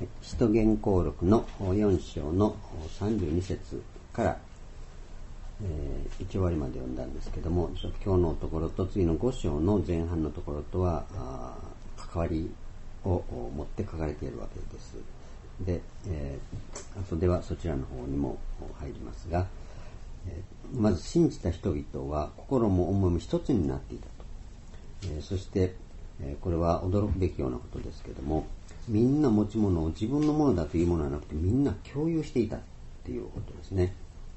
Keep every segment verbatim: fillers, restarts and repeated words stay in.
使徒言行録のよん章のさんじゅうに節から、えー、一終わりまで読んだんですけども、今日のところと次のご章の前半のところとは関わりを持って書かれているわけです。で、えー、後ではそちらの方にも入りますが、えー、まず信じた人々は心も思いも一つになっていたと。えー、そして、えー、これは驚くべきようなことですけども、みんな持ち物を自分のものだというものはなくて、みんな共有していたっていうことですね。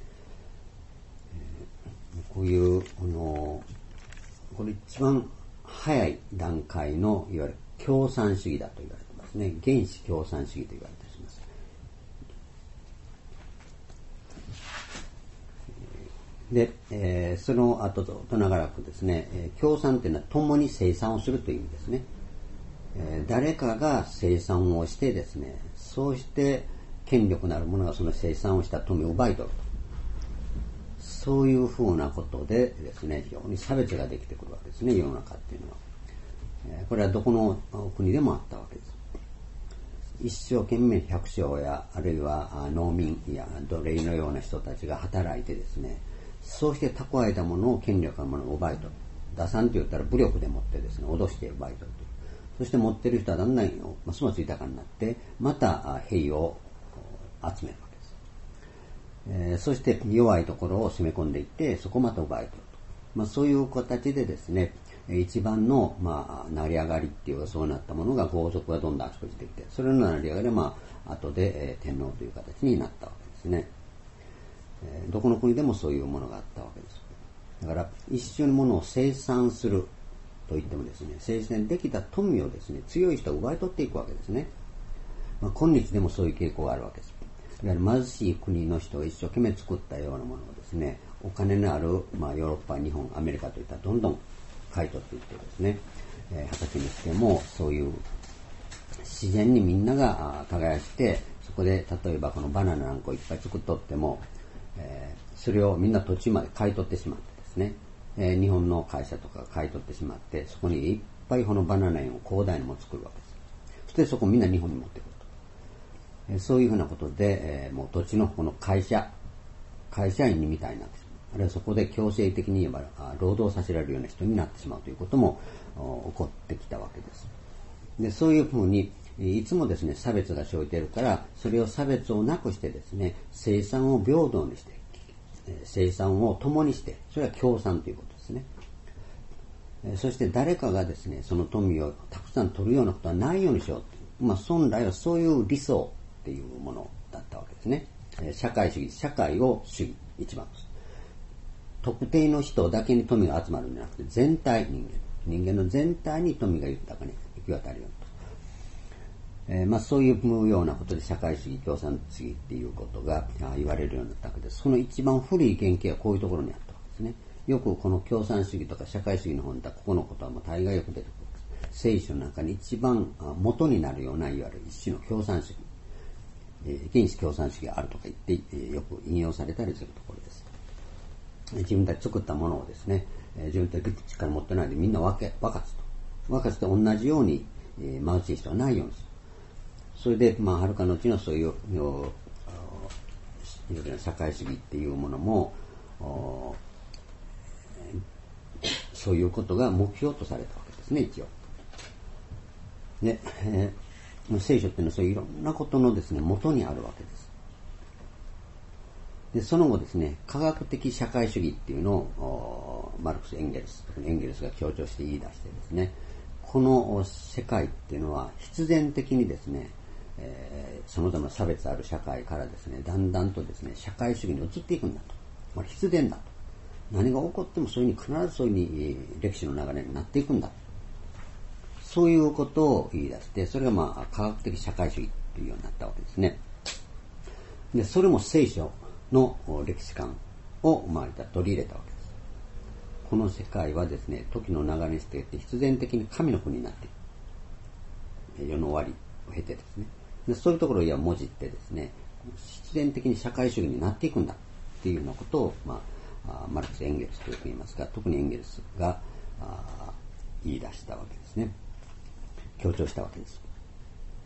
えー、こういうあのこれ一番早い段階のいわゆる共産主義だと言われてますね。原始共産主義と言われています。で、えー、その後と長らくですね、えー、共産というのは共に生産をするという意味ですね。えー、誰かが生産をしてですね、そうして権力のある者がその生産をした富を奪い取ると。そういうふうなことでですね、非常に差別ができてくるわけですね、世の中っていうのは。えー、これはどこの国でもあったわけです。一生懸命百姓やあるいは農民や奴隷のような人たちが働いてですね、そうして蓄えたものを権力のものを奪い取る。打算と言ったら武力でもってですね、脅して奪い取るという。そして持っている人はだんだんますます豊かになって、また兵を集めるわけです。えー、そして弱いところを攻め込んでいって、そこをまた奪い取ると。まあ、そういう形でですね、一番の、まあ、成り上がりっていうかそうなったものが豪族がどんどんあちこちできて、それの成り上がりは、まあ、後で、えー、天皇という形になったわけですね。えー、どこの国でもそういうものがあったわけです。だから一緒にものを生産すると言ってもですね、生産できた富をですね、強い人は奪い取っていくわけですね。まあ、今日でもそういう傾向があるわけです。いわゆる貧しい国の人が一生懸命作ったようなものをですね、お金のある、まあ、ヨーロッパ、日本、アメリカといったらどんどん買い取っていってですね、えー、畑にしてもそういう自然にみんなが耕して、そこで例えばこのバナナなんかをいっぱい作っとっても、えー、それをみんな土地まで買い取ってしまってですね、えー、日本の会社とかが買い取ってしまって、そこにいっぱいこのバナナ園を広大にも作るわけです。そしてそこをみんな日本に持ってくると。えー、そういうふうなことで、えー、もう土地のこの会社、会社員にみたいになってしまう。あるいはそこで強制的に言えば労働させられるような人になってしまうということも起こってきたわけです。で、そういうふうにいつもですね、差別が生じているから、それを差別をなくしてですね、生産を平等にして、生産を共にして、それは共産ということですね。そして誰かがですね、その富をたくさん取るようなことはないようにしようという、まあ本来はそういう理想っていうものだったわけですね。社会主義、社会を主義、一番です。特定の人だけに富が集まるんじゃなくて、全体人間、人間の全体に富が豊かに行き渡るようと。えー、まあそういうようなことで社会主義、共産主義っていうことが言われるようになったわけです。その一番古い原型はこういうところにあったわけですね。よくこの共産主義とか社会主義の本だ、ここのことはもう大概よく出てくるんです。聖書の中に一番元になるような、いわゆる一種の共産主義、えー、原始共産主義があるとか言って、えー、よく引用されたりするところです。自分たち作ったものをですね、自分たち力持ってないでみんな分け、分かつと。分かつと同じように、えー、貧しい人はないようにする。それで、まあ、はるかのうちのそういう、社会主義っていうものも、そういうことが目標とされたわけですね、一応。で、えー、聖書っていうのはそういういろんなことのですね、元にあるわけです。で、その後ですね、科学的社会主義っていうのをマルクス・エンゲルス、エンゲルスが強調して言い出してですね、この世界っていうのは必然的にですね、えー、様々な差別ある社会からですね、だんだんとですね、社会主義に移っていくんだと。これ必然だと。何が起こってもそういうふうに必ずそういうふうに歴史の流れになっていくんだ。そういうことを言い出して、それがまあ科学的社会主義というようになったわけですね。で、それも聖書の歴史観をまあ取り入れたわけです。この世界はですね、時の流れにして必然的に神の国になっている。世の終わりを経てですね。で、そういうところをもじってですね、必然的に社会主義になっていくんだっていうようなことを、まあ、マルクス・エンゲルスとよく言いますが、特にエンゲルスが言い出したわけですね。強調したわけです。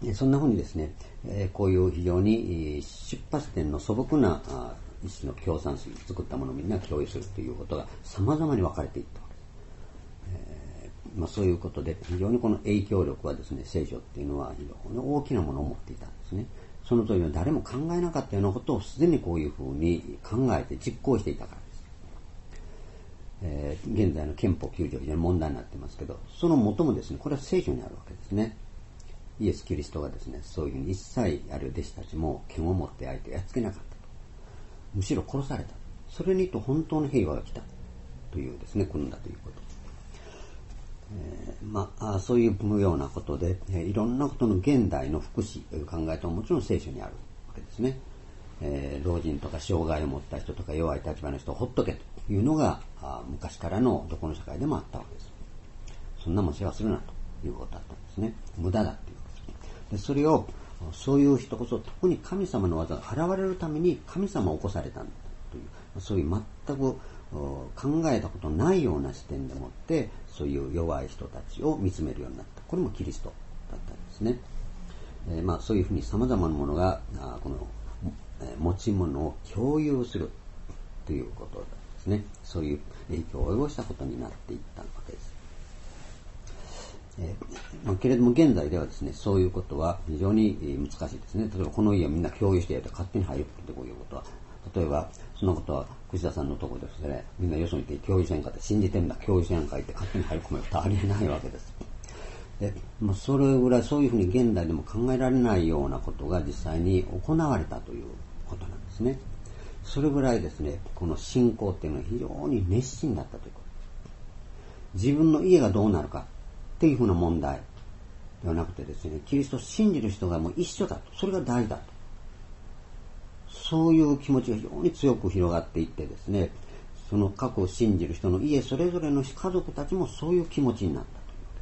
そんなふうにですね、こういう非常に出発点の素朴な一種の共産主義、作ったものをみんな共有するということが様々に分かれていったわけです。えーまあ、そういうことで非常にこの影響力はですね、聖書っていうのは非常に大きなものを持っていたんですね。その当時は誰も考えなかったようなことをすでにこういうふうに考えて実行していたからです。えー、現在の憲法きゅう条非常に問題になってますけど、その元もですね、これは聖書にあるわけですね。イエス・キリストがですね、そういうふうに一切ある弟子たちも剣を持って相手をやっつけなかったと。むしろ殺された。それにと本当の平和が来たというですね、来るんだということ。えー、まあ、そういうようなことで、えー、いろんなことの現代の福祉という考えとももちろん聖書にあるわけですね。えー、老人とか障害を持った人とか弱い立場の人をほっとけというのが昔からのどこの社会でもあったわけです。そんなもん世話するなということだったんですね。無駄だということです。でそれをそういう人こそ特に神様の技が現れるために神様を起こされたんだという、そういう全く考えたことないような視点でもってそういう弱い人たちを見つめるようになった。これもキリストだったんですね。えー、まあそういうふうに様々なものがこの持ち物を共有するということですね。そういう影響を及ぼしたことになっていったわけです。えーまあ、けれども現在ではですね、そういうことは非常に難しいですね。例えばこの家をみんな共有してやると勝手に入るってこういうことは、例えばそんなことは藤田さんのところですね、みんなよそにいて共有せんかって信じてんだ、共有せんかいって勝手に入り込めるとありえないわけです。でまあ、それぐらいそういうふうに現代でも考えられないようなことが実際に行われたということなんですね。それぐらいですね、この信仰っていうのは非常に熱心だったということ。自分の家がどうなるかっていうふうな問題ではなくてですね、キリストを信じる人がもう一緒だと、それが大事だと、そういう気持ちが非常に強く広がっていってですね、その各信じる人の家それぞれの家族たちもそういう気持ちになったという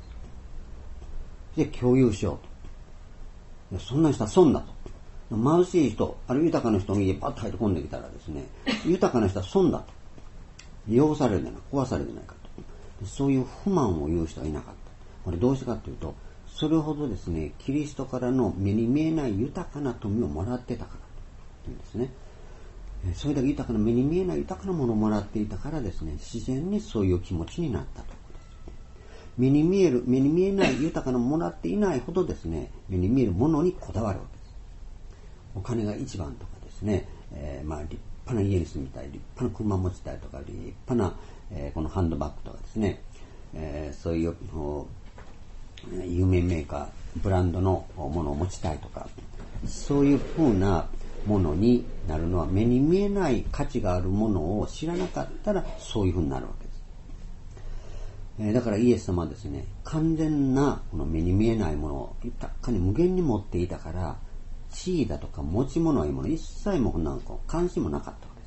ことです。で共有しようと。そんな人は損だと。貧しい人、あるいは豊かな人の家にパッと入り込んできたらですね、豊かな人は損だと。汚されるじゃない、壊されるじゃないかと。そういう不満を言う人はいなかった。これどうしてかというと、それほどですね、キリストからの目に見えない豊かな富をもらってたからというんですね。それだけ豊かな、目に見えない豊かなものをもらっていたからですね、自然にそういう気持ちになったということです。目に見える、目に見えない豊かなもらっていないほどですね、目に見えるものにこだわるわけです。お金が一番とかですね、えー、まあ立派な家に住みたい、立派な車持ちたいとか、立派な、えー、このハンドバッグとかですね、えー、そういう有名メーカー、ブランドのものを持ちたいとか、そういうふうなものになるのは目に見えない価値があるものを知らなかったらそういうふうになるわけです。えー、だからイエス様はですね、完全なこの目に見えないものを豊かに無限に持っていたから、地位だとか持ち物いうもの一切もなんか関心もなかったわけ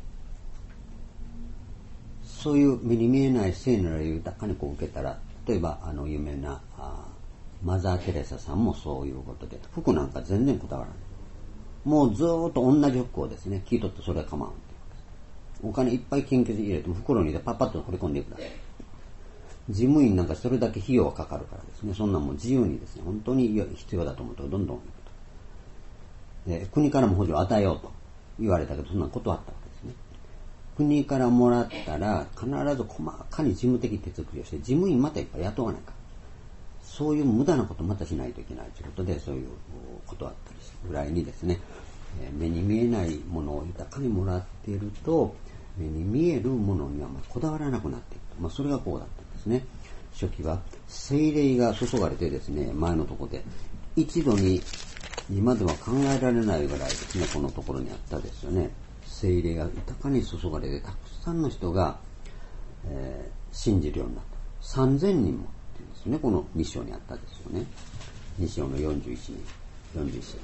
です。そういう目に見えない聖なる豊かにこう受けたら、例えばあの有名なあマザー・テレサさんもそういうことで、服なんか全然こだわらない。もうずーっと同じ服をですね、聞いとってそれは構わんっていう。お金いっぱい献血入れても袋に入れてパッパッと掘り込んでいくだけ。事務員なんかそれだけ費用がかかるからですね、そんなもう自由にですね、本当に必要だと思うとどんどん行くと。で国からも補助を与えようと言われたけど、そんな断ったわけですね。国からもらったら必ず細かに事務的手続きをして、事務員またいっぱい雇わないか。そういう無駄なことまたしないといけないということで、そういうことあったりするぐらいにですね、目に見えないものを豊かにもらっていると、目に見えるものにはまあこだわらなくなっていく。まあ、それがこうだったんですね。初期は聖霊が注がれてですね、前のところで一度に今では考えられないぐらいですね、このところにあったですよね。聖霊が豊かに注がれて、たくさんの人が、えー、信じるようになった。さんぜんにんもっていうんですね、このに章にあったですよね。に章のよんじゅういちにん、よんじゅういち節。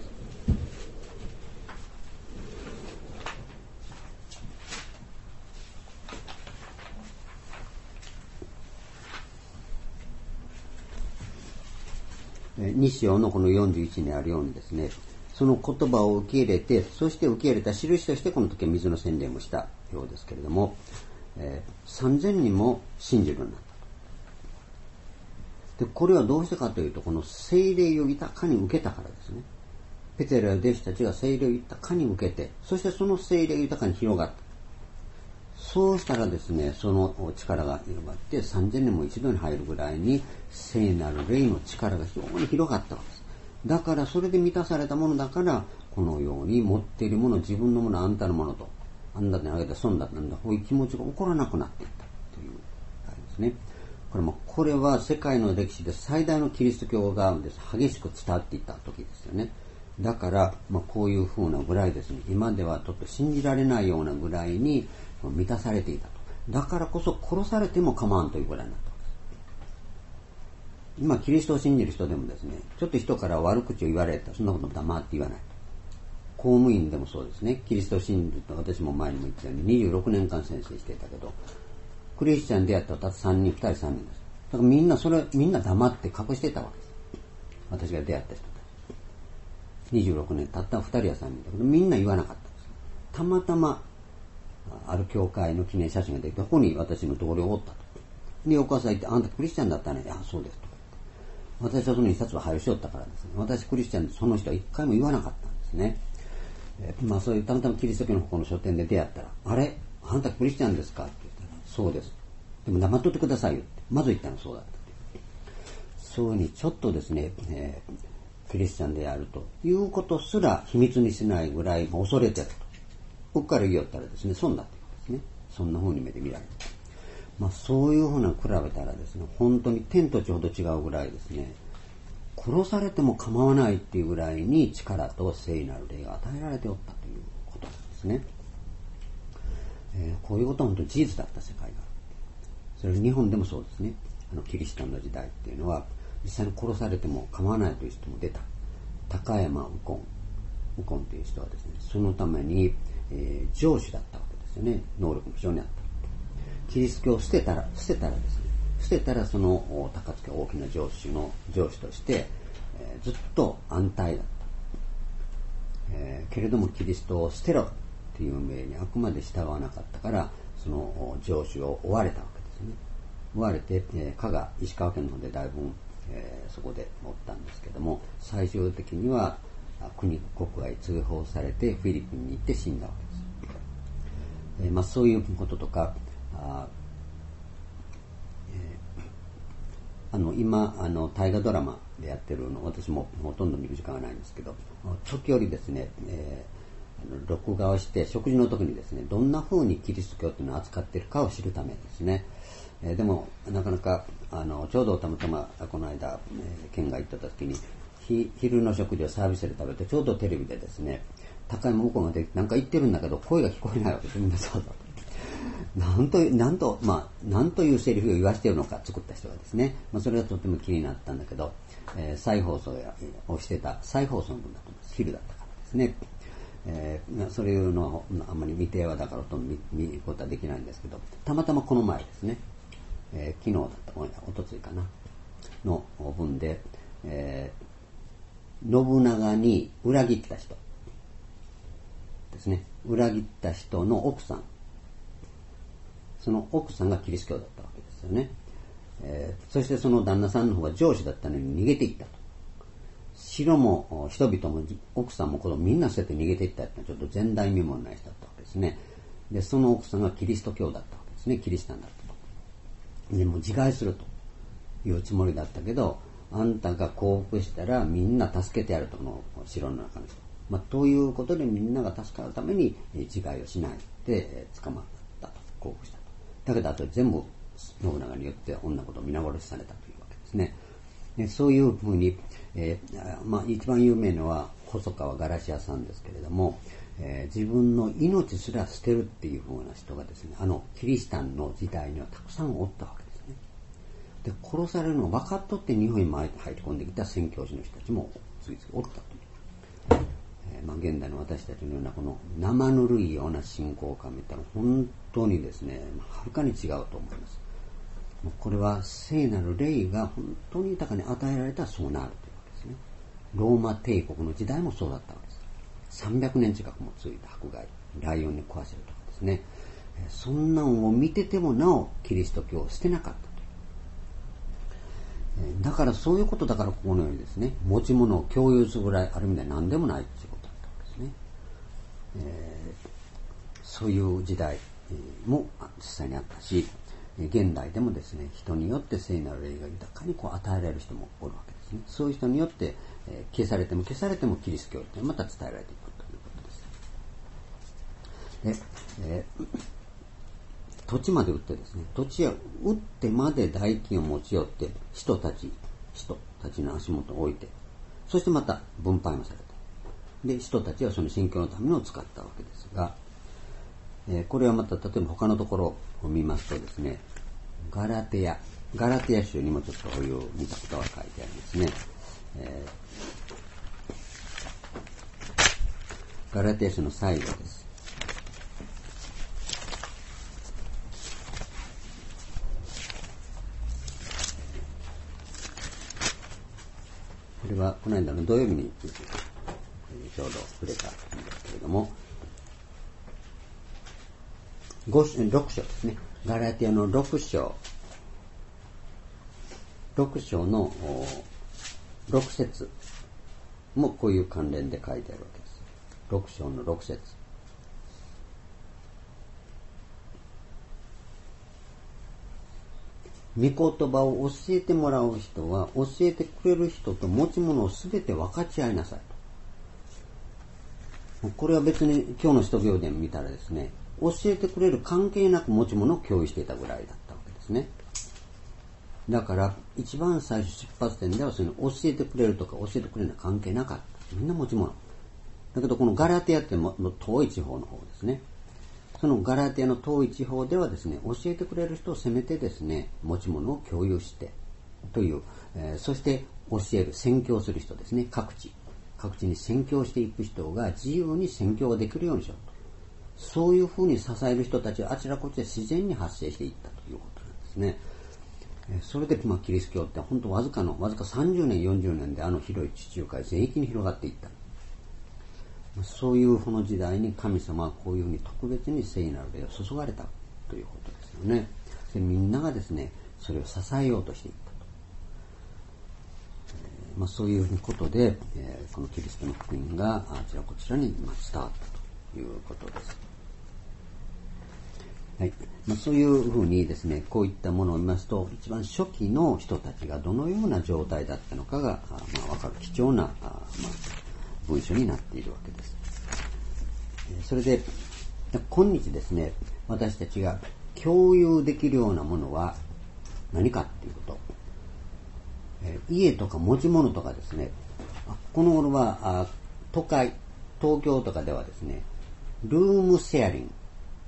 に章のこのよんじゅういちにあるようにですね、その言葉を受け入れて、そして受け入れた印としてこの時は水の洗礼もしたようですけれども、えー、さんぜんにんも信じるようになっで、これはどうしてかというと、この聖霊を豊かに受けたからですね。ペテロや弟子たちが聖霊を豊かに受けて、そしてその聖霊が豊かに広がった。そうしたらですね、その力が広がってさんぜんねんも一度に入るぐらいに聖なる霊の力が非常に広がったわけです。だからそれで満たされたものだから、このように持っているもの、自分のもの、あんたのものと、あんたにあげた損だったんだ、こういう気持ちが起こらなくなっていったというあれですね。これもこれは世界の歴史で最大のキリスト教がです激しく伝わっていった時ですよね。だから、まあ、こういう風なぐらいですね、今ではちょっと信じられないようなぐらいに満たされていたと。だからこそ殺されても構わんというぐらいになったわけです。今キリストを信じる人でもですね、ちょっと人から悪口を言われたらそんなこと黙って言わない。公務員でもそうですね。キリストを信じると、私も前にも言ったようににじゅうろくねんかん先生していたけど、クリスチャン出会ったらたったさんにん、ふたりさんにんです。だからみんなそれ、みんな黙って隠していたわけです。私が出会った人たち。にじゅうろくねん、たったふたりやさんにんだけど、みんな言わなかったんです。たまたま、ある教会の記念写真ができて、ここに私の同僚おったと。で、翌朝行って、あんたクリスチャンだったね。いや、そうですと。私はその一冊は配しよったからですね。私クリスチャンでその人は一回も言わなかったんですね。えー、まあそういうたまたまキリスト教のこの書店で出会ったら、あれあんたクリスチャンですかって言ったら、そうです。でも黙っとってくださいよって。まず言ったのそうだったって。そういうふうにちょっとですね、えー、クリスチャンであるということすら秘密にしないぐらい恐れてると。ここから言いよったらですね、損だって言うんですね。そんな風に目で見られる。まあそういうふうな比べたらですね、本当に天と地ほど違うぐらいですね、殺されても構わないっていうぐらいに力と聖なる霊が与えられておったということなんですね。えー、こういうことは本当に事実だった世界が。それは日本でもそうですね。あのキリシタンの時代っていうのは実際に殺されても構わないという人も出た。高山右近、右近という人はですね、そのために、えー、上司だったわけですよね。能力も非常にあった。キリスト教を捨てたら、捨てたらですね、捨てたらその高槻大きな上司の上司として、えー、ずっと安泰だった。えー、けれどもキリストを捨てろっていう命にあくまで従わなかったから、その上司を追われたわけですね。追われて、えー、加賀、石川県の方でだいぶ、えー、そこでおったんですけども、最終的には国国外通報されてフィリピンに行って死んだわけです。えーまあ、そういうこととか、あ、えー、あの今あの大河ドラマでやってるの、私もほとんど見る時間がないんですけど、時折ですね、えー、あの録画をして食事の時にですね、どんな風にキリスト教っていうのを扱っているかを知るためですね。えー、でもなかなかあのちょうどたまたまこの間、えー、県が行った時にひ昼の食事をサービスで食べて、ちょうどテレビでですね、高山向こうまでなんか言ってるんだけど声が聞こえないわけです。みんなそうだと。なんと、なんと、まあ、なんというセリフを言わしているのか作った人がですね、まあ、それがとても気になったんだけど、えー、再放送をしてた、再放送の分だと思います。昼だったからですね。えー、それいうのをあんまり未定はだからと見、見ることはできないんですけど、たまたまこの前ですね、えー、昨日だった、おとついかな、の分で、えー、信長に裏切った人ですね。裏切った人の奥さん。その奥さんがキリスト教だったわけですよね。えー、そしてその旦那さんの方が上司だったのに逃げていったと。城も人々も奥さんも子供みんな捨てて逃げていったってのはちょっと前代未聞ない人だったわけですね。で、その奥さんがキリスト教だったわけですね。キリシタンだったと。でも自害するというつもりだったけど、あんたが降伏したらみんな助けてやると、この城の中の人。まあ、ということでみんなが助かるために自害をしないで捕まったと、降伏したと。だけどあと全部信長によってこんなことを皆殺しされたというわけですね。でそういうふうに、えーまあ、一番有名のは細川ガラシアさんですけれども、えー、自分の命すら捨てるっていうふうな人がですね、あのキリシタンの時代にはたくさんおったわけですね。で殺されるのを分かっとって日本に入り込んできた宣教師の人たちも次々おったという。まあ、現代の私たちのようなこの生ぬるいような信仰観を見たら本当にですね、はるかに違うと思います。これは聖なる霊が本当に豊かに与えられたらそうなるというわけですね。ローマ帝国の時代もそうだったわけです。さんびゃくねん近くも続いた迫害、ライオンに食わせるとかですね。そんなのを見ててもなおキリスト教を捨てなかったという。 だからそういうことだからここのようにですね、持ち物を共有するぐらいある意味では何でもないということだったわけですね。えー、そういう時代も実際にあったし、現代でもですね、人によって聖なる霊が豊かにこう与えられる人もおるわけですね。そういう人によって、えー、消されても消されてもキリスト教というのはまた伝えられていくということです。で、えー、土地まで売ってですね、土地を売ってまで代金を持ち寄って人たち、人たちの足元を置いて、そしてまた分配もされた。で、人たちはその信教のためのを使ったわけですが、えー、これはまた例えば他のところを見ますとですね、ガラテヤ、ガラテヤ州にもちょっとこういう見たことが書いてありますね。えー、ガラテヤ州の最後です。これはこの間の土曜日にちょうど触れたんですけれども、ろく章ですね。ガラテヤのろく章、ろく章のろく節もこういう関連で書いてあるわけです。ろく章のろく節。御言葉を教えてもらう人は教えてくれる人と持ち物をすべて分かち合いなさいと。これは別に今日の使徒行伝見たらですね、教えてくれる関係なく持ち物を共有していたぐらいだったわけですね。だから一番最初出発点ではその教えてくれるとか教えてくれるのは関係なかった。みんな持ち物。だけどこのガラテヤっても遠い地方の方ですね。そのガラテヤの遠い地方ではですね、教えてくれる人をせめてですね、持ち物を共有してという、えー、そして教える、宣教する人ですね、各地各地に宣教していく人が自由に宣教ができるようにしようと、そういうふうに支える人たちはあちらこちら自然に発生していったということなんですね。それで、まあ、キリスト教って本当わずかのわずかさんじゅうねんよんじゅうねんであの広い地中海全域に広がっていった。そういうこの時代に神様はこういうふうに特別に聖なる霊を注がれたということですよね。でみんながですね、それを支えようとしていったと。えーまあ、そういうことで、えー、このキリストの福音があちらこちらに伝わったということです。はい。まあ、そういうふうにですね、こういったものを見ますと、一番初期の人たちがどのような状態だったのかが、あまあ、わかる貴重な、あまあ文書になっているわけです。それで今日ですね、私たちが共有できるようなものは何かっていうこと、家とか持ち物とかですね、この頃は都会、東京とかではですね、ルームシェアリング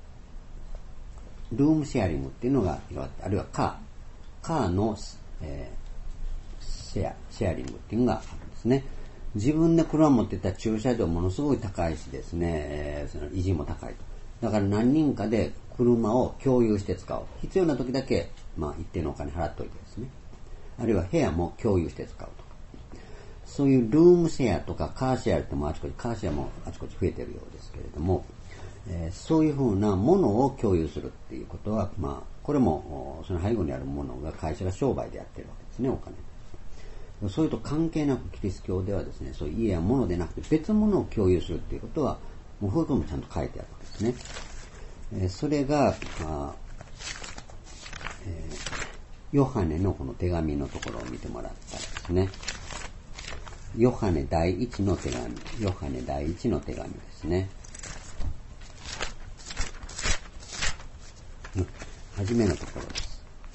ルームシェアリングっていうのが広がって、あるいはカーカーの、えー、シェアシェアリングっていうのがあるんですね。自分で車を持っていったら駐車場ものすごい高いしですね、えー、その維持も高いと。だから何人かで車を共有して使おう。必要な時だけ、まあ一定のお金払っておいてですね。あるいは部屋も共有して使うとか。そういうルームシェアとかカーシェアってもあちこち、カーシェアもあちこち増えているようですけれども、えー、そういうふうなものを共有するっていうことは、まあ、これもその背後にあるものが会社が商売でやってるわけですね、お金。そういうと関係なくキリスト教ではですね、そういう家や物でなくて別物を共有するっていうことは、もうそういうこともちゃんと書いてあるわけですね。えー、それが、あえー、ヨハネのこの手紙のところを見てもらったらですね、ヨハネ第一の手紙、ヨハネ第一の手紙ですね。うん、初めのところです。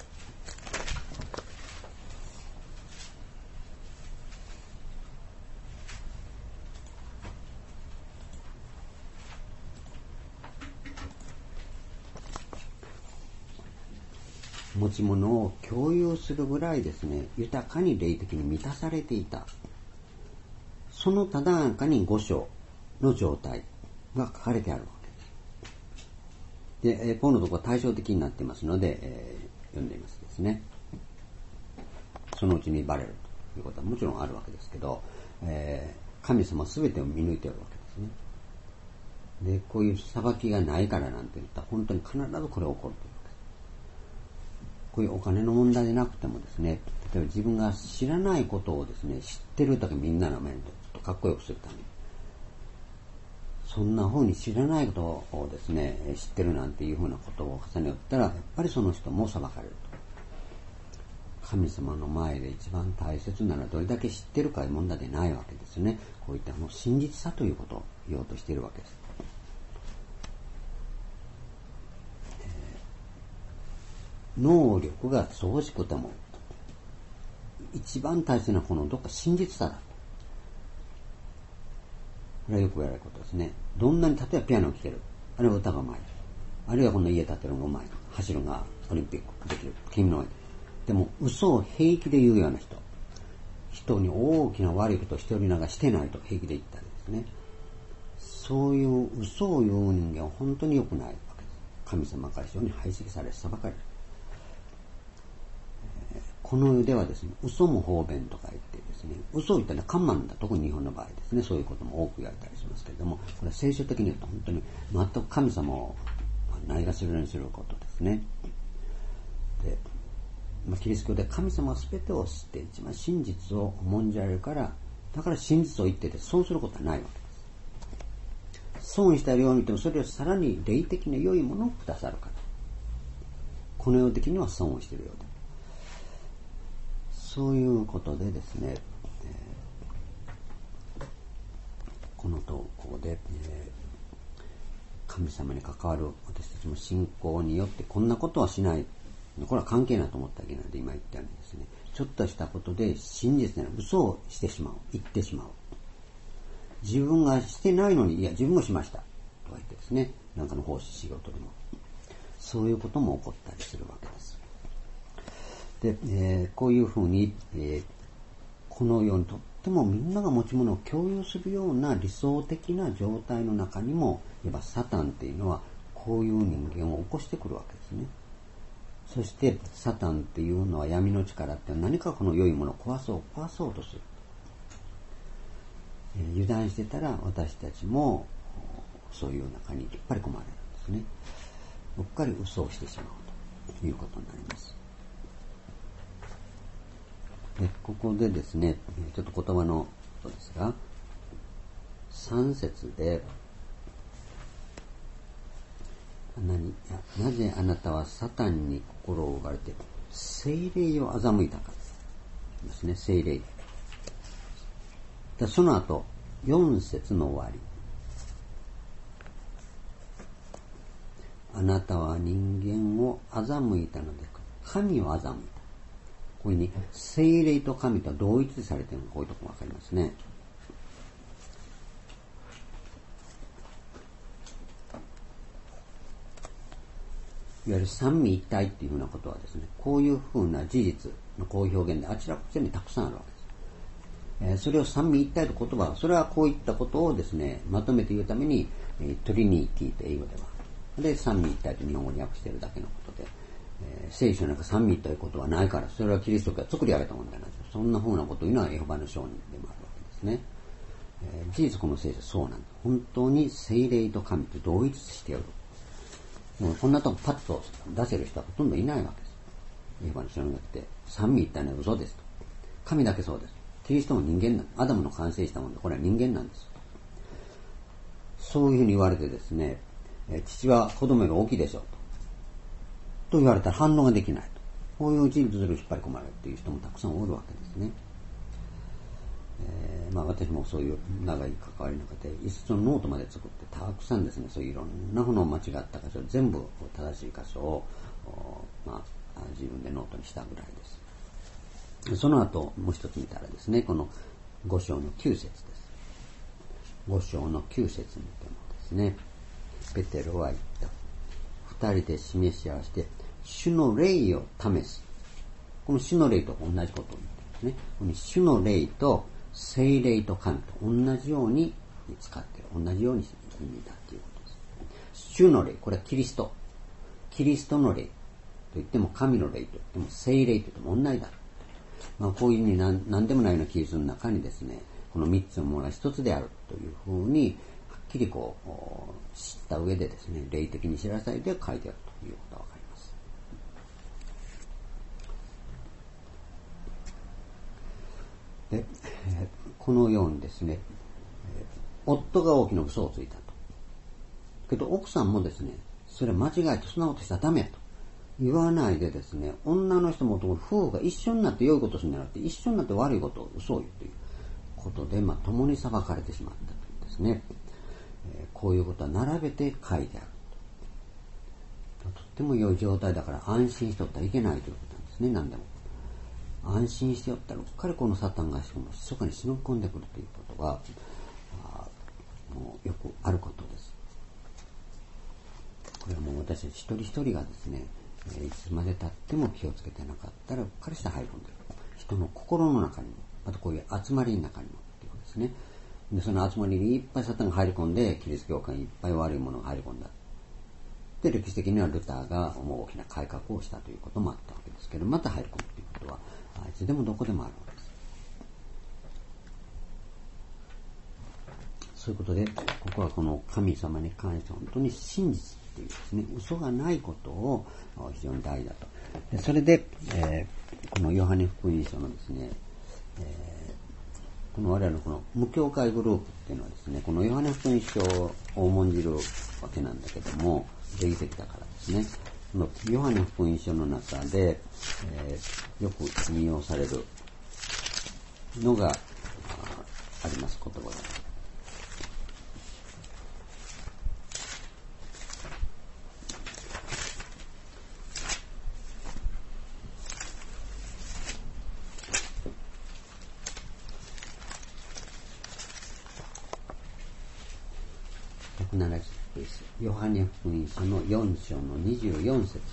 持ち物を共有するぐらいですね、豊かに霊的に満たされていた。そのただ中に五章の状態が書かれてあるわけです。で、このところ対照的になっていますので、えー、読んでいますですね。そのうちにバレるということはもちろんあるわけですけど、えー、神様すべてを見抜いているわけですね。で、こういう裁きがないからなんて言ったら本当に必ずこれ起こるというわけです。 こういうお金の問題でなくてもですね、例えば自分が知らないことをですね、知ってるときみんなの面でかっこよくするために、そんな風に知らないことをですね、知ってるなんていう風なことを重ねよったら、やっぱりその人も裁かれると。神様の前で一番大切なのはどれだけ知ってるかいう問題でないわけですね。こういったもう真実さということを言おうとしているわけです。えー、能力が乏しくても、一番大切なこのどっか真実さだ。これはよく言われることですね。どんなに、例えばピアノを聴ける。あるいは歌がうまい。あるいはこの家建てるのがうまい。走るがオリンピックできる。君の上で。でも嘘を平気で言うような人。人に大きな悪いことをしておりながらしてないと平気で言ったりですね。そういう嘘を言う人間は本当に良くないわけです。神様から非常に排斥され、裁かれる。この世ではですね、嘘も方便とか言ってですね、嘘を言ったらカンマンだ、特に日本の場合ですね、そういうことも多く言われたりしますけれども、これは聖書的に言うと本当に全く神様をないがしろにすることですね。で、まあ、キリスト教で神様は全てを知って一番真実を重んじられるから、だから真実を言ってて損することはないわけです。損したように言ってもそれをさらに霊的な良いものをくださるから。この世的には損をしているようで。そういうことでですね、えー、この投稿で、えー、神様に関わる私たちも信仰によってこんなことはしない。これは関係ないと思ったわけなので、今言ったようにですね、ちょっとしたことで真実な嘘をしてしまう、言ってしまう。自分がしてないのに、いや自分もしましたとか言ってですね、なんかの奉仕仕事でもそういうことも起こったりするわけです。で、えー、こういうふうに、えー、この世にとってもみんなが持ち物を共有するような理想的な状態の中にも、いわばサタンっていうのはこういう人間を起こしてくるわけですね。そしてサタンっていうのは闇の力って何かこの良いものを壊そう壊そうとする。えー、油断してたら私たちもそういう中に引っ張り込まれるんですね。うっかり嘘をしてしまうということになります。でここでですね、ちょっと言葉のことですが、さん節で何なぜあなたはサタンに心を奪われて聖霊を欺いたかですね。聖霊でその後よん節の終わり、あなたは人間を欺いたので神を欺いた。こういうふうに聖霊と神と同一されているのがこういうところがわかりますね。いわゆる三位一体っていうふうなことはですね、こういうふうな事実のこういう表現であちらこちらにたくさんあるわけです。えー、それを三位一体という言葉は、それはこういったことをですね、まとめて言うために、えー、トリニティと英語では。で、三位一体と日本語に訳しているだけのことで、えー、聖書なんか三位ということはないから、それはキリスト教が作り上げたものじゃないです。そんなふうなことを言うのはエホバの証人でもあるわけですね。えー、事実この聖書はそうなんです。本当に聖霊と神と同一しておる。もうこんなとこパッと出せる人はほとんどいないわけです。エホバの証人が言って、三位一体の嘘ですと。神だけそうです。キリストも人間なんです。アダムの完成したもので、これは人間なんです。そういうふうに言われてですね、父は子供より大きいでしょうと。と言われたら反応ができないと。こういう事実に引っ張り込まれるという人もたくさんおるわけですね。えー、まあ私もそういう長い関わりの中で一冊のノートまで作ってたくさんですね、そういういろんなものを間違った箇所、全部正しい箇所を、まあ、自分でノートにしたぐらいです。その後もう一つ見たらですね、このご章のきゅう節です。ご章のきゅう節見てもですね、ペテロは言った。二人で示し合わせて主の霊を試す。この主の霊と同じことを言ってますね。この主の霊と聖霊と神と同じように使っている。同じように意味だということです。主の霊、これはキリスト。キリストの霊と言っても神の霊と言っても聖霊と言っても同じだ。まあ、こういう意味何、何でもないような記述の中にですね、この三つのものは一つであるというふうにはっきりこう知った上でですね、霊的に知らされて書いてあるということがわかります。 で、えー、このようにですね、えー、夫が大きな嘘をついたと。けど奥さんもですね、それ間違えてそんなことしたらダメと言わないでですね、女の人も男の夫婦が一緒になって良いことをするんじゃなくて、一緒になって悪いことを嘘を言うということで、まあ、共に裁かれてしまったというですね、えー、こういうことは並べて書いてあると。とっても良い状態だから安心しておったらいけないということなんですね。何でも安心しておったらうっかりこのサタンが密かに忍び込んでくるということがもうよくあることです。これはもう私たち一人一人がですね、いつまで経っても気をつけてなかったらうっかりして入り込んでくる。人の心の中にも、またこういう集まりの中にもっていうことですね。でその集まりにいっぱいサタンが入り込んで、キリスト教会にいっぱい悪いものが入り込んだ。で、歴史的にはルターがもう大きな改革をしたということもあったわけですけど、また入り込むということはいつでもどこでもあるわけです。そういうことで、ここはこの神様に関して本当に真実っていうですね、嘘がないことを非常に大事だと。でそれで、えー、このヨハネ福音書のですね、えー、この我々のこの無教会グループっていうのはですね、このヨハネ福音書を重んじるわけなんだけども、霊的だからですね、このヨハネ福音書の中で、えー、よく引用されるのが あ, あります言葉が。ひゃくななじゅうページ、ヨハネ福音書のよん章のにじゅうよん節。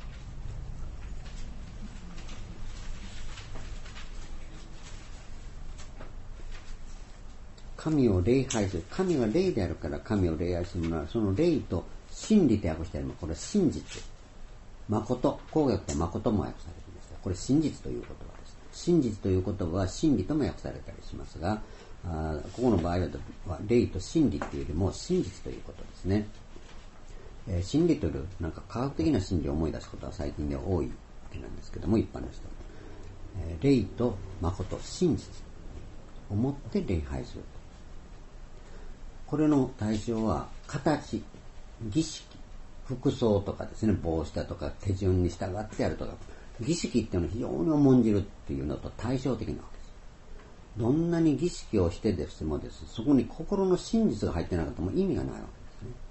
神を礼拝する。神は霊であるから神を礼拝するのは、その霊と真理と訳してあるのは、これは真実。誠。こう訳して誠も訳されていました。これ真実という言葉です。真実という言葉は真理とも訳されたりしますが、あここの場合は霊と真理というよりも真実ということですね。えー、真理というなんか科学的な真理を思い出すことは最近では多いわけなんですけども、一般の人は、えー、霊と誠、真実をもって礼拝する。これの対象は形、儀式、服装とかですね、帽子だとか手順に従ってやるとか、儀式っていうのは非常に重んじるっていうのと対照的なわけです。どんなに儀式をしてですもです、そこに心の真実が入ってなかったらもう意味がないわけですね。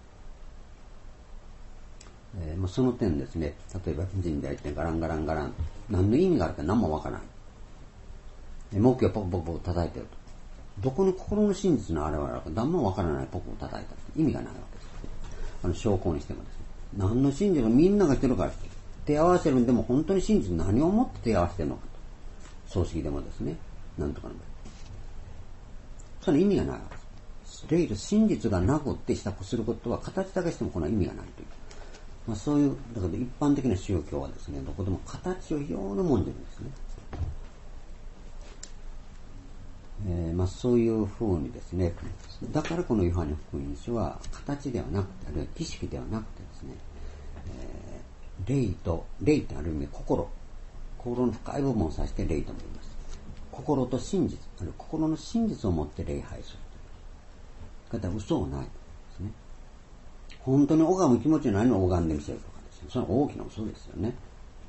えー、もうその点ですね、例えば神社行ってガランガランガラン、何の意味があるか何もわからない。木魚をポクポクポク叩いてると。どこに心の真実の現れるか何もわからないポクを叩いたって意味がないわけです。あの証拠にしてもですね、何の真実がみんながしてるから手合わせるんでも本当に真実何をもって手合わせてるのかと。葬式でもですね、なんとかの場合。その意味がないわけです。霊と真実がなくって支度することは形だけしてもこの意味がないという。まあそういう、だから一般的な宗教はですね、どこでも形を非常に重んじるんですね。えー、まあそういうふうにですね、だからこのヨハネ福音書は形ではなくて、あるいは儀式ではなくてですね、えー、霊と、霊ってある意味心、心の深い部分を指して霊とも言います。心と真実、あるいは心の真実を持って礼拝する。だから嘘をないですね。本当に拝む気持ちないのを拝んでみせるとかですね、それは大きな嘘ですよね。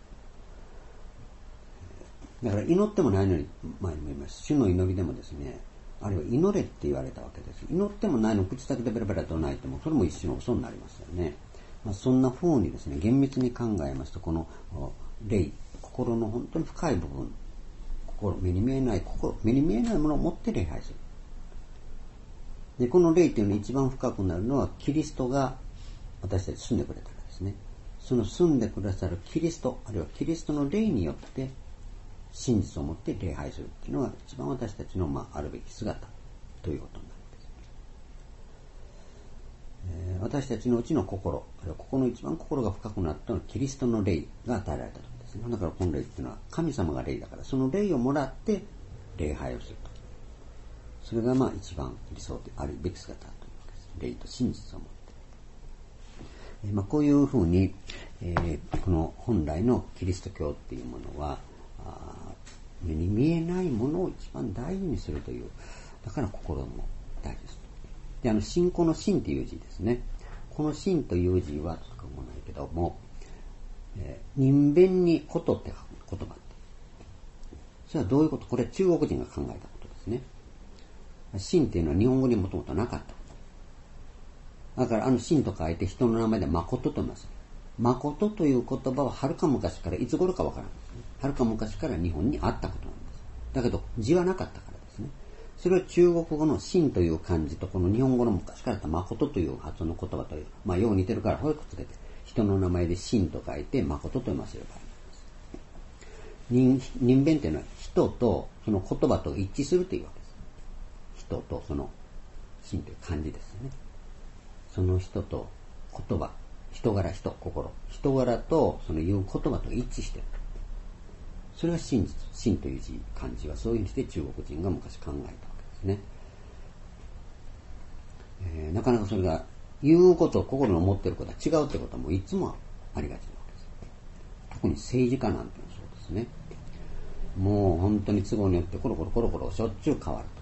だから祈ってもないのに、前にも言いました。主の祈りでもですね、あるいは祈れって言われたわけです。祈ってもないのを口先でベラベラと泣いても、それも一種の嘘になりますよね。まあ、そんな風にですね、厳密に考えますと、この霊、心の本当に深い部分、心、目に見えない心、目に見えないものを持って礼拝する。で、この霊というのが一番深くなるのは、キリストが私たち住んでくれたらですね。その住んでくださるキリスト、あるいはキリストの霊によって、真実を持って礼拝するっていうのが一番私たちの、まあ、あるべき姿ということになるんです。えー、私たちのうちの心、あるいはここの一番心が深くなったのはキリストの霊が与えられたときですね。だからこの霊っていうのは神様が霊だから、その霊をもらって礼拝をすると。それがまあ一番理想であるべき姿というわけです。霊と真実を持って。えーまあ、こういうふうに、えー、この本来のキリスト教っていうものは、 目に見えないものを一番大事にするという、だから心も大事です。で、あの、信仰の信という字ですね。この信という字はつくもないけども、えー、人弁にことって書く言葉って。それはどういうこと？これは中国人が考えたことですね。信っていうのは日本語にもともとなかったこと。だからあの信と書いて人の名前で誠と言います。誠という言葉ははるか昔から、いつ頃かわからないですね。はるか昔から日本にあったことなんです。だけど字はなかったからですね。それは中国語の信という漢字とこの日本語の昔からあった誠という発音の言葉という、まあよう似てるからこれくっつけて、人の名前で信と書いて誠と読ませればいいんです。人、人弁というのは人とその言葉と一致するというわけです。人とその信という漢字ですね。その人と言葉、人柄、人、心、人柄とその言う言葉と一致している。それが真実、真という字、漢字はそういうふうにして中国人が昔考えたわけですね。えー、なかなかそれが言うこと、心の持っていることは違うってこともいつもありがちなわけです。特に政治家なんていうのはそうですね。もう本当に都合によってコロコロコロコロしょっちゅう変わる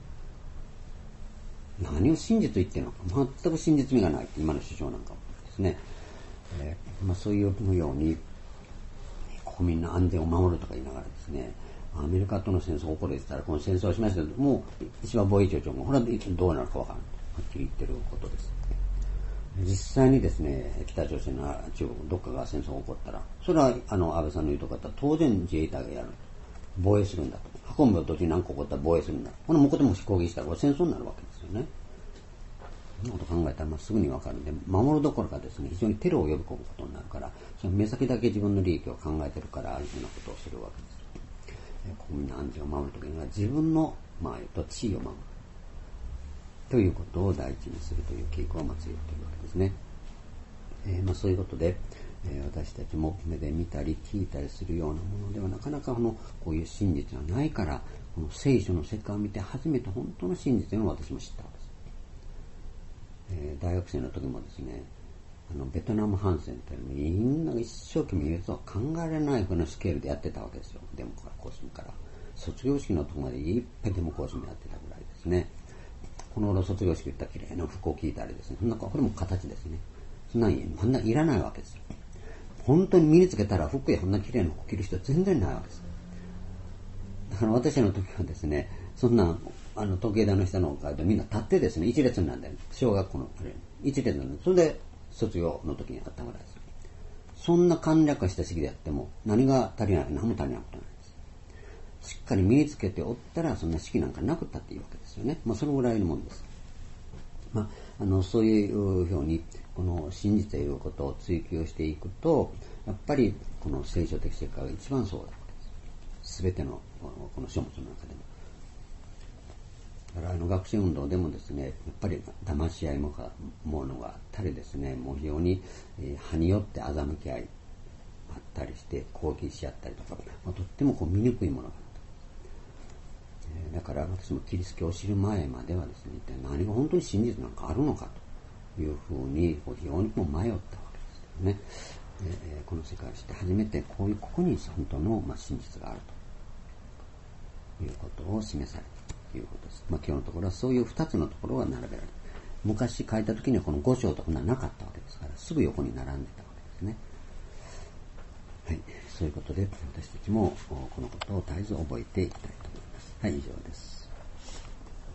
と。何を真実言ってるのか、全く真実味がないって今の首相なんかもですね。えーまあ、そういうように国民の安全を守るとか言いながらですね、アメリカとの戦争が起こるって言ったらこの戦争をしましたけど、もう石破防衛庁長もこれはどうなるかわからないはっきり言ってることです。実際にですね、北朝鮮の中国どっかが戦争が起こったら、それはあの安倍さんの言うとこだったら当然自衛隊がやる、防衛するんだと。運ぶ途中に何個起こったら防衛するんだ。この向こうでも攻撃したらこれ戦争になるわけですよね。そんなこと考えたらまあすぐにわかるんで、守るどころかですね、非常にテロを呼び込むことになるから、その目先だけ自分の利益を考えてるから、ああいうふうなことをするわけです。国民の安全を守るときには自分の、まあ、と地位を守るということを第一にするという傾向をまあ強いというわけですね。えー、まあそういうことで、えー、私たちも目で見たり聞いたりするようなものではなかなかこのこういう真実はないから、この聖書の世界を見て初めて本当の真実というのを私も知ったわけです。えー、大学生の時もですね、あのベトナム反戦というのをみんな一生懸命言うとは考えられないふうなスケールでやってたわけですよ。デモから行進から卒業式のところまでいっぱいデモ行進もやってたぐらいですね。この頃卒業式行ったら綺麗な服を着いたりですね、そんなこれも形ですね。そんなにそんないらないわけですよ。本当に身につけたら服やこんな綺麗な服着る人は全然ないわけです。だから私の時はですね、そんなあの時計台の下の階でみんな立ってですね、一列なんで、小学校のあれ一列なんで、それで卒業の時にあったぐらいです。そんな簡略化した式でやっても何が足りない、何も足りないことないです。しっかり身につけておったらそんな式なんかなくったっていうわけですよね。まあそのぐらいのもんです。まああのそういうふうにこの真実ということを追求していくと、やっぱりこの聖書的世界が一番そうだわけです。すべてのこの書物の中でも。だからあの学生運動でもですね、やっぱり騙し合いもものがあったりですね、もう非常に歯によって欺き合いあったりして攻撃し合ったりとか、まあ、とってもこう醜いものがあった。だから私もキリスト教を知る前まではですね、一体何が本当に真実なんかあるのかというふうに非常にもう迷ったわけですけどね。えー、この世界を知って初めてこういうここに本当の、まあ、真実があるということを示されたということです。まあ、今日のところはそういう二つのところが並べられる。昔書いた時にはこの五章とかなかったわけですから、すぐ横に並んでたわけですね。はい、そういうことで私たちもこのことを絶えず覚えていきたいと思います。はい、以上です。